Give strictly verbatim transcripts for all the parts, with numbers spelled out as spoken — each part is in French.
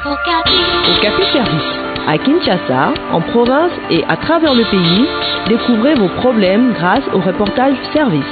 Okapi Service. À Kinshasa, en province et à travers le pays, découvrez vos problèmes grâce au reportage service.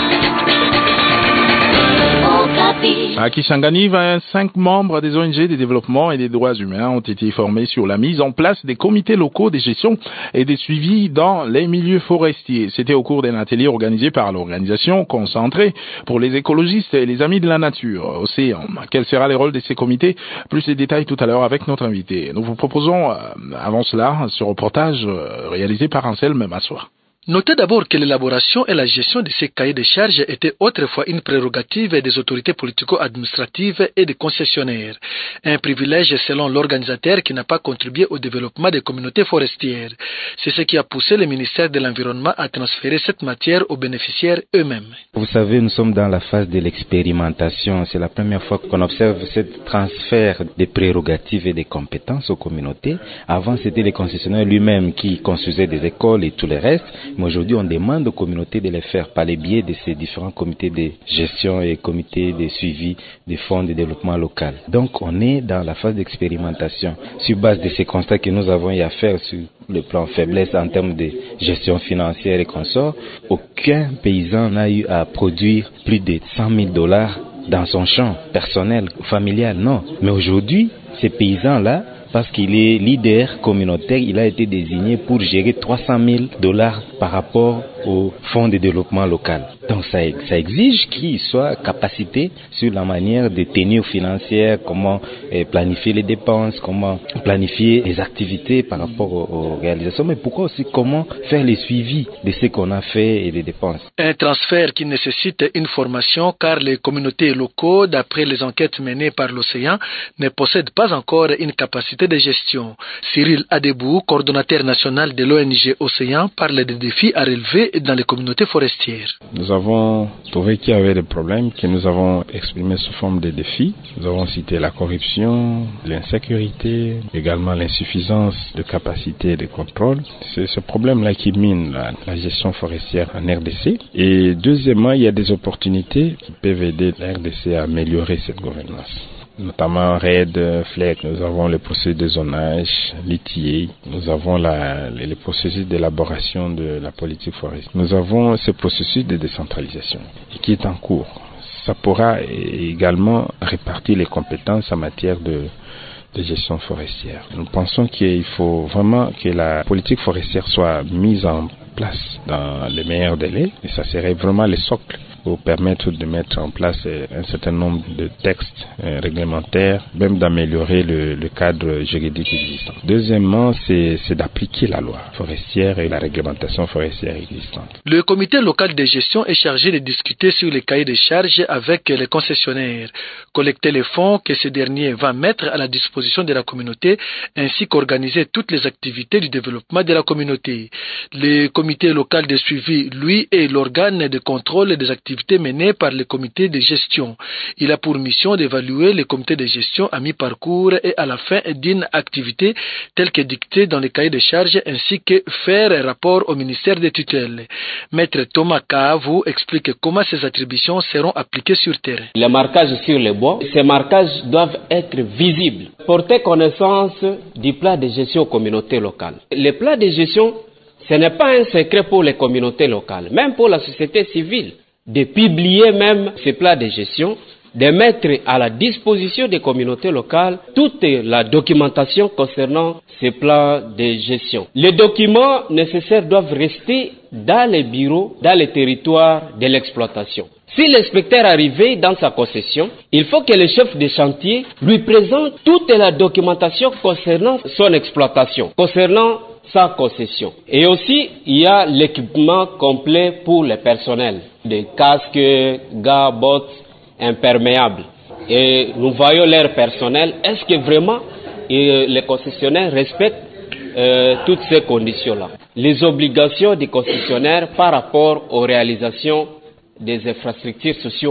À Kisangani, vingt-cinq membres des O N G des développements et des droits humains ont été formés sur la mise en place des comités locaux de gestion et des suivis dans les milieux forestiers. C'était au cours d'un atelier organisé par l'organisation concentrée pour les écologistes et les amis de la nature, Océan. Quel sera le rôle de ces comités? Plus de détails tout à l'heure avec notre invité. Nous vous proposons, avant cela, ce reportage réalisé par Anselme Massoua. Notez d'abord que l'élaboration et la gestion de ces cahiers de charges étaient autrefois une prérogative des autorités politico-administratives et des concessionnaires. Un privilège selon l'organisateur qui n'a pas contribué au développement des communautés forestières. C'est ce qui a poussé le ministère de l'Environnement à transférer cette matière aux bénéficiaires eux-mêmes. Vous savez, nous sommes dans la phase de l'expérimentation. C'est la première fois qu'on observe ce transfert des prérogatives et des compétences aux communautés. Avant, c'était les concessionnaires lui-même qui construisaient des écoles et tout le reste. Mais aujourd'hui, on demande aux communautés de les faire par les biais de ces différents comités de gestion et comités de suivi des fonds de développement local. Donc, on est dans la phase d'expérimentation. Sur base de ces constats que nous avons eu à faire sur le plan faiblesse en termes de gestion financière et consorts, aucun paysan n'a eu à produire plus de cent mille dollars dans son champ personnel, familial, non. Mais aujourd'hui, ces paysans-là, parce qu'il est leader communautaire, il a été désigné pour gérer trois cent mille dollars par rapport au fonds de développement local. Donc ça, ça exige qu'il soit capacité sur la manière de tenir financière, comment eh, planifier les dépenses, comment planifier les activités par rapport aux, aux réalisations, mais pourquoi aussi comment faire les suivis de ce qu'on a fait et des dépenses. Un transfert qui nécessite une formation car les communautés locaux, d'après les enquêtes menées par l'Océan, ne possèdent pas encore une capacité de gestion. Cyril Adebou, coordonnateur national de l'O N G Océan, parle des défis à relever dans les communautés forestières. Nous avons trouvé qu'il y avait des problèmes que nous avons exprimés sous forme de défis. Nous avons cité la corruption, l'insécurité, également l'insuffisance de capacité de contrôle. C'est ce problème-là qui mine la, la gestion forestière en R D C. Et deuxièmement, il y a des opportunités qui peuvent aider la R D C à améliorer cette gouvernance. Notamment R E D, F L E C, nous avons le processus de zonage, l'I T I A, nous avons la, le processus d'élaboration de la politique forestière. Nous avons ce processus de décentralisation qui est en cours. Ça pourra également répartir les compétences en matière de, de gestion forestière. Nous pensons qu'il faut vraiment que la politique forestière soit mise en place dans les meilleurs délais et ça serait vraiment le socle pour permettre de mettre en place un certain nombre de textes euh, réglementaires, même d'améliorer le, le cadre juridique existant. Deuxièmement, c'est, c'est d'appliquer la loi forestière et la réglementation forestière existante. Le comité local de gestion est chargé de discuter sur les cahiers de charges avec les concessionnaires, collecter les fonds que ces derniers vont mettre à la disposition de la communauté, ainsi qu'organiser toutes les activités du développement de la communauté. Le comité local de suivi, lui, est l'organe de contrôle des activités menées par le comité de gestion. Il a pour mission d'évaluer le comité de gestion à mi-parcours et à la fin d'une activité telle que dictée dans les cahiers de charges ainsi que faire un rapport au ministère des tutelles. Maître Thomas Kaavou explique comment ces attributions seront appliquées sur terrain. Les marquages sur les bois, ces marquages doivent être visibles. Porter connaissance du plan de gestion aux communautés locales. Les plans de gestion, ce n'est pas un secret pour les communautés locales, même pour la société civile. De publier même ces plans de gestion, de mettre à la disposition des communautés locales toute la documentation concernant ces plans de gestion. Les documents nécessaires doivent rester dans les bureaux, dans les territoires de l'exploitation. Si l'inspecteur arrive dans sa concession, il faut que le chef de chantier lui présente toute la documentation concernant son exploitation, concernant sa concession. Et aussi, il y a l'équipement complet pour le personnel, des casques, gants, bottes, imperméables. Et nous voyons leur personnel. Est-ce que vraiment euh, les concessionnaires respectent euh, toutes ces conditions-là? Les obligations des concessionnaires par rapport aux réalisations des infrastructures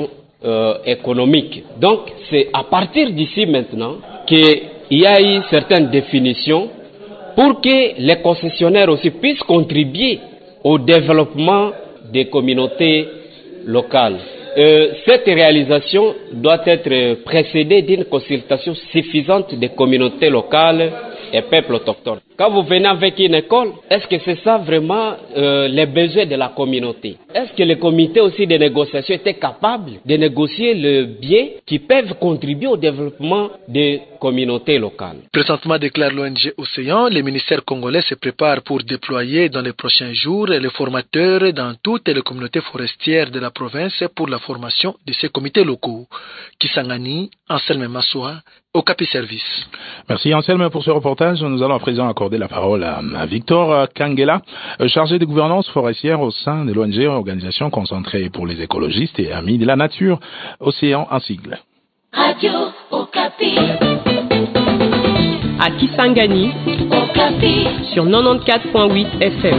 socio-économiques. Euh, Donc, c'est à partir d'ici maintenant qu'il y a eu certaines définitions pour que les concessionnaires aussi puissent contribuer au développement des communautés locales. euh, cette réalisation doit être précédée d'une consultation suffisante des communautés locales et peuples autochtones. Quand vous venez avec une école, est-ce que c'est ça vraiment euh, les besoins de la communauté? Est-ce que les comités aussi de négociation étaient capables de négocier le bien qui peuvent contribuer au développement des communautés locales? Présentement, déclare l'O N G Océan, les ministères congolais se préparent pour déployer dans les prochains jours les formateurs dans toutes les communautés forestières de la province pour la formation de ces comités locaux. Kisangani, Anselme Massoua, Okapi Service. Merci Anselme pour ce reportage. Nous allons à présent accorder la parole à, à Victor Kangela, chargé de gouvernance forestière au sein de l'O N G, organisation concentrée pour les écologistes et amis de la nature, Océan en sigle. Radio Okapi. À Kisangani, Okapi. Sur quatre-vingt-quatorze virgule huit F M.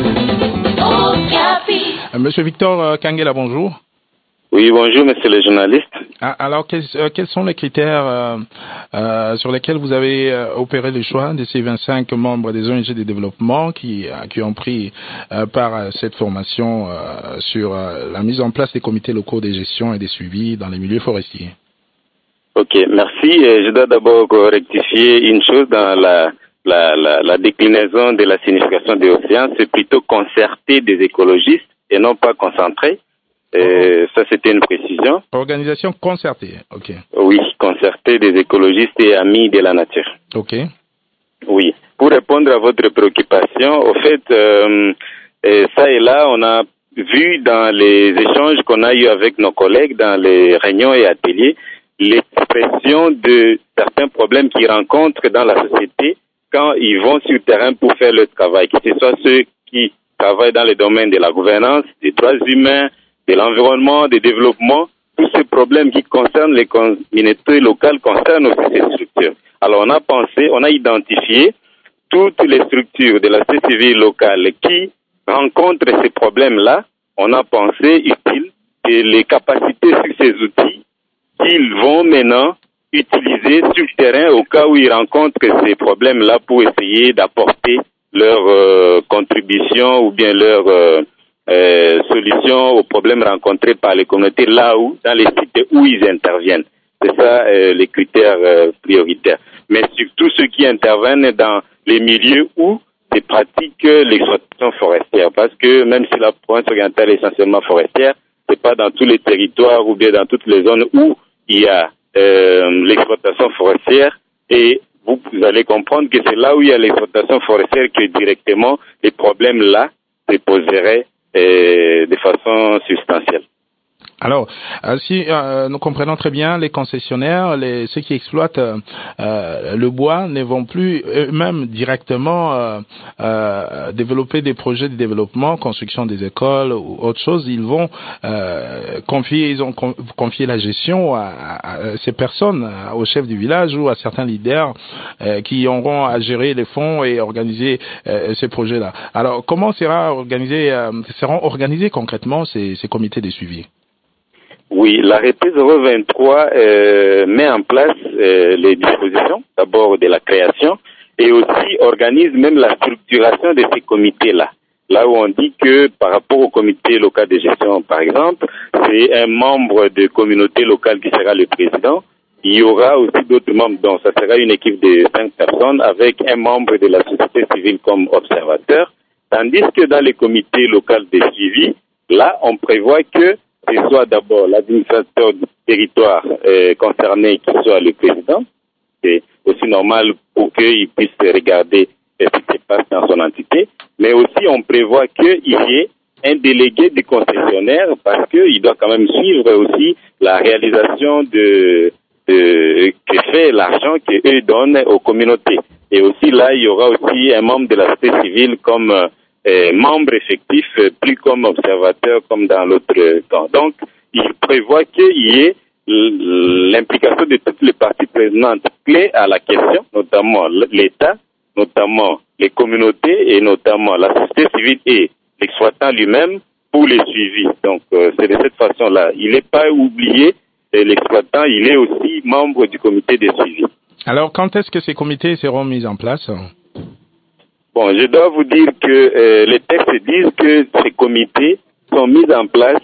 Okapi. Monsieur Victor Kangela, bonjour. Oui, bonjour, monsieur le journaliste. Ah, alors, quels, euh, quels sont les critères euh, euh, sur lesquels vous avez euh, opéré le choix de ces vingt-cinq membres des O N G de développement qui, euh, qui ont pris euh, part à cette formation euh, sur euh, la mise en place des comités locaux de gestion et de suivi dans les milieux forestiers? Ok, merci. Je dois d'abord rectifier une chose dans la, la, la, la déclinaison de la signification des océans. C'est plutôt concerté des écologistes et non pas concentré. Euh, ça, c'était une précision. Organisation concertée, ok. Oui, concertée des écologistes et amis de la nature. Ok. Oui. Pour répondre à votre préoccupation, au fait, euh, et ça et là, on a vu dans les échanges qu'on a eu avec nos collègues dans les réunions et ateliers, l'expression de certains problèmes qu'ils rencontrent dans la société quand ils vont sur le terrain pour faire le travail, que ce soit ceux qui travaillent dans le domaine de la gouvernance, des droits humains, de l'environnement, du développement, tous ces problèmes qui concernent les communautés locales concernent aussi ces structures. Alors on a pensé, on a identifié toutes les structures de la société civile locale qui rencontrent ces problèmes-là. On a pensé utile que les capacités sur ces outils qu'ils vont maintenant utiliser sur le terrain au cas où ils rencontrent ces problèmes-là pour essayer d'apporter leur euh, contribution ou bien leur euh, Euh, solution aux problèmes rencontrés par les communautés là où, dans les sites où ils interviennent. C'est ça euh, les critères euh, prioritaires. Mais surtout ceux qui interviennent dans les milieux où se pratique l'exploitation forestière. Parce que même si la province orientale est essentiellement forestière, c'est pas dans tous les territoires ou bien dans toutes les zones où il y a euh, l'exploitation forestière. Et vous, vous allez comprendre que c'est là où il y a l'exploitation forestière que directement les problèmes là se poseraient de façon substantielle. Alors, euh, si euh, nous comprenons très bien, les concessionnaires, les, ceux qui exploitent euh, le bois ne vont plus eux-mêmes directement euh, euh, développer des projets de développement, construction des écoles ou autre chose. Ils vont euh, confier, ils ont confié la gestion à, à ces personnes, au chef du village ou à certains leaders euh, qui auront à gérer les fonds et organiser euh, ces projets-là. Alors, comment sera organisé, euh, seront organisés concrètement ces, ces comités de suivi? Oui, l'arrêté zéro vingt-trois euh, met en place euh, les dispositions, d'abord de la création, et aussi organise même la structuration de ces comités-là. Là où on dit que par rapport au comité local de gestion, par exemple, c'est un membre de communauté locale qui sera le président. Il y aura aussi d'autres membres, donc ça sera une équipe de cinq personnes avec un membre de la société civile comme observateur, tandis que dans les comités locaux de suivi, là, on prévoit que ce soit d'abord l'administrateur du territoire euh, concerné qui soit le président. C'est aussi normal pour qu'il puisse regarder ce qui se passe dans son entité. Mais aussi, on prévoit qu'il y ait un délégué du concessionnaire parce qu'il doit quand même suivre aussi la réalisation de, de que fait l'argent qu'eux donnent aux communautés. Et aussi là, il y aura aussi un membre de la société civile comme Euh, membre effectif, euh, plus comme observateur comme dans l'autre temps. Donc, il prévoit qu'il y ait l'implication de toutes les parties présentes clés à la question, notamment l'État, notamment les communautés et notamment la société civile et l'exploitant lui-même pour les suivis. Donc, euh, c'est de cette façon-là. Il n'est pas oublié, et l'exploitant, il est aussi membre du comité de suivi. Alors, quand est-ce que ces comités seront mis en place ? Bon, je dois vous dire que euh, les textes disent que ces comités sont mis en place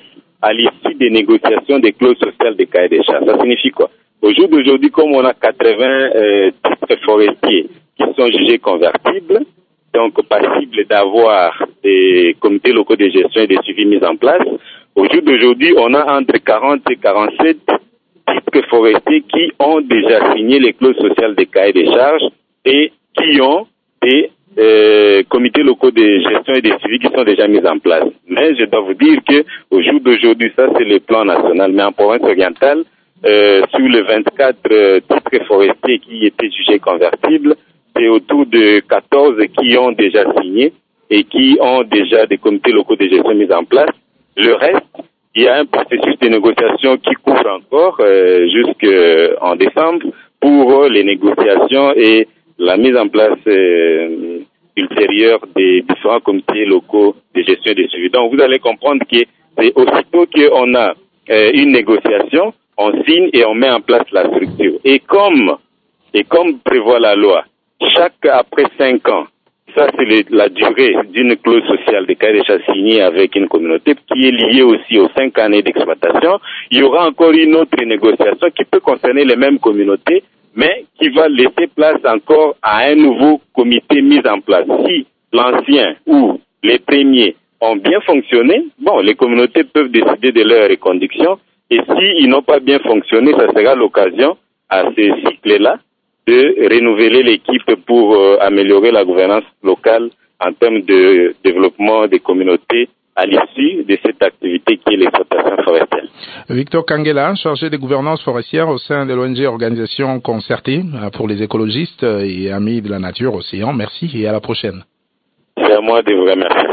à l'issue des négociations des clauses sociales des cahiers des charges. Ça signifie quoi? Au jour d'aujourd'hui, comme on a quatre-vingts euh, titres forestiers qui sont jugés convertibles, donc passibles d'avoir des comités locaux de gestion et des suivis mis en place, au jour d'aujourd'hui, on a entre quarante et quarante-sept titres forestiers qui ont déjà signé les clauses sociales des cahiers des charges et qui ont des euh, comités locaux de gestion et des suivis qui sont déjà mis en place. Mais je dois vous dire que au jour d'aujourd'hui, ça c'est le plan national, mais en province orientale, euh, sur les vingt-quatre euh, titres forestiers qui étaient jugés convertibles, c'est autour de quatorze qui ont déjà signé et qui ont déjà des comités locaux de gestion mis en place. Le reste, il y a un processus de négociation qui couvre encore euh, jusqu'en décembre pour les négociations et la mise en place euh, ultérieure des différents comités locaux de gestion et de suivi. Donc vous allez comprendre que c'est aussitôt qu'on a euh, une négociation, on signe et on met en place la structure. Et comme, et comme prévoit la loi, chaque après cinq ans, ça c'est le, la durée d'une clause sociale des cahiers des charges signée avec une communauté qui est liée aussi aux cinq années d'exploitation, il y aura encore une autre négociation qui peut concerner les mêmes communautés, mais qui va laisser place encore à un nouveau comité mis en place. Si l'ancien ou les premiers ont bien fonctionné, bon, les communautés peuvent décider de leur reconduction, et s'ils n'ont pas bien fonctionné, ça sera l'occasion à ces cycles-là de renouveler l'équipe pour euh, améliorer la gouvernance locale en termes de développement des communautés à l'issue de cette activité qui est l'exploitation forestière. Victor Kangela, chargé de gouvernance forestière au sein de l'O N G Organisation Concertée pour les écologistes et amis de la nature Océan. Merci et à la prochaine. C'est à moi de vous remercier.